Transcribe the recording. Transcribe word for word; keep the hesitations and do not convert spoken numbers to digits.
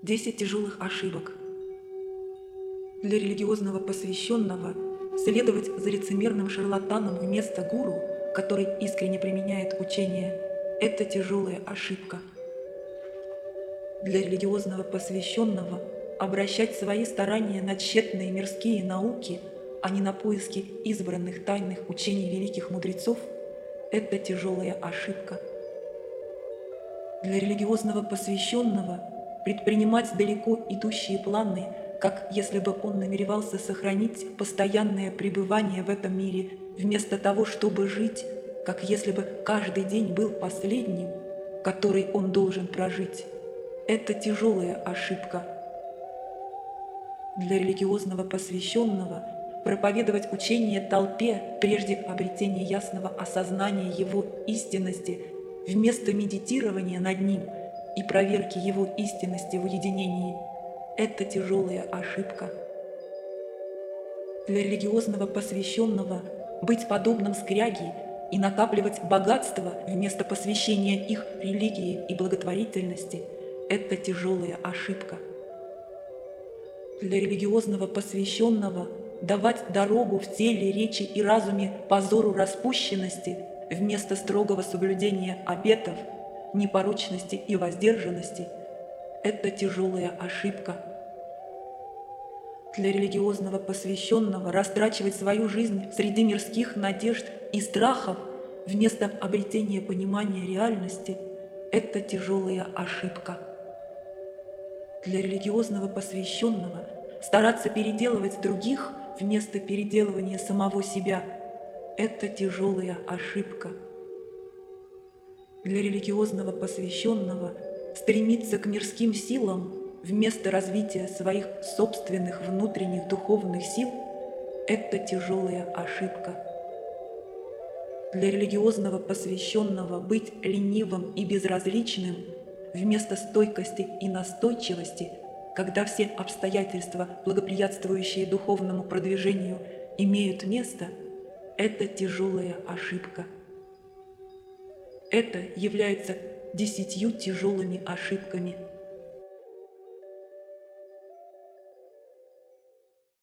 Десять тяжелых ошибок. Для религиозного посвященного следовать за лицемерным шарлатаном вместо гуру, который искренне применяет учение, это тяжелая ошибка. Для религиозного посвященного обращать свои старания на тщетные мирские науки, а не на поиски избранных тайных учений великих мудрецов, это тяжелая ошибка. Для религиозного посвященного предпринимать далеко идущие планы, как если бы он намеревался сохранить постоянное пребывание в этом мире, вместо того, чтобы жить, как если бы каждый день был последним, который он должен прожить. Это тяжелая ошибка. Для религиозного посвященного проповедовать учение толпе прежде обретения ясного осознания его истинности, вместо медитирования над ним и проверки его истинности в уединении – это тяжелая ошибка. Для религиозного посвященного быть подобным скряге и накапливать богатство вместо посвящения их религии и благотворительности – это тяжелая ошибка. Для религиозного посвященного давать дорогу в теле, речи и разуме позору распущенности вместо строгого соблюдения обетов, непорочности и воздержанности – это тяжелая ошибка. Для религиозного посвященного растрачивать свою жизнь среди мирских надежд и страхов вместо обретения понимания реальности – это тяжелая ошибка. Для религиозного посвященного стараться переделывать других вместо переделывания самого себя – это тяжелая ошибка. Для религиозного посвященного стремиться к мирским силам вместо развития своих собственных внутренних духовных сил – это тяжелая ошибка. Для религиозного посвященного быть ленивым и безразличным вместо стойкости и настойчивости, когда все обстоятельства, благоприятствующие духовному продвижению, имеют место – это тяжелая ошибка. Это является десятью тяжелыми ошибками –